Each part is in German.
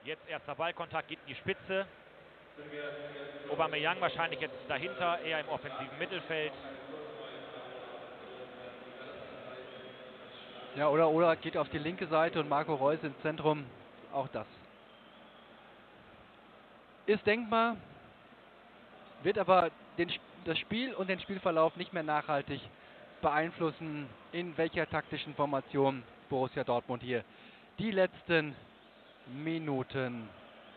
Jetzt erster Ballkontakt, geht in die Spitze. Aubameyang wahrscheinlich jetzt dahinter, eher im offensiven Mittelfeld. Ja, oder geht auf die linke Seite und Marco Reus ins Zentrum. Auch das ist denkbar, wird aber das Spiel und den Spielverlauf nicht mehr nachhaltig beeinflussen, in welcher taktischen Formation Borussia Dortmund hier die letzten Minuten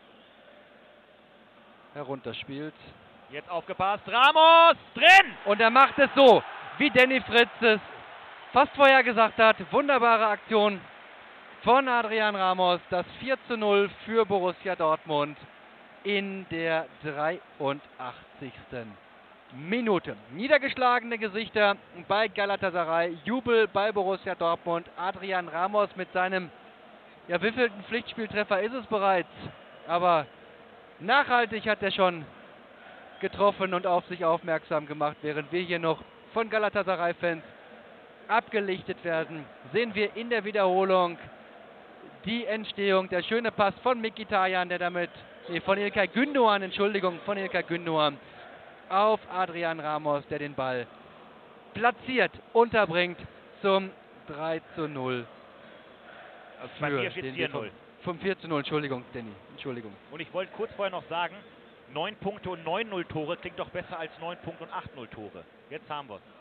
herunterspielt. Jetzt aufgepasst, Ramos, drin! Und er macht es so, wie Danny Fritz es fast vorher gesagt hat. Wunderbare Aktion von Adrian Ramos. Das 4:0 für Borussia Dortmund in der 83. Minute. Niedergeschlagene Gesichter bei Galatasaray. Jubel bei Borussia Dortmund. Adrian Ramos mit seinem, ja, wievielten Pflichtspieltreffer ist es bereits? Aber nachhaltig hat er schon getroffen und auf sich aufmerksam gemacht. Während wir hier noch von Galatasaray-Fans abgelichtet werden, sehen wir in der Wiederholung die Entstehung. Der schöne Pass von Mkhitaryan, der damit, von İlkay Gündoğan, Entschuldigung, von İlkay Gündoğan auf Adrian Ramos, der den Ball platziert, unterbringt zum 3:0. Bei mir steht 4:0. Vom 4:0, Entschuldigung, Danny, Entschuldigung. Und ich wollte kurz vorher noch sagen, 9 Punkte und 9-0 Tore klingt doch besser als 9 Punkte und 8-0 Tore. Jetzt haben wir es.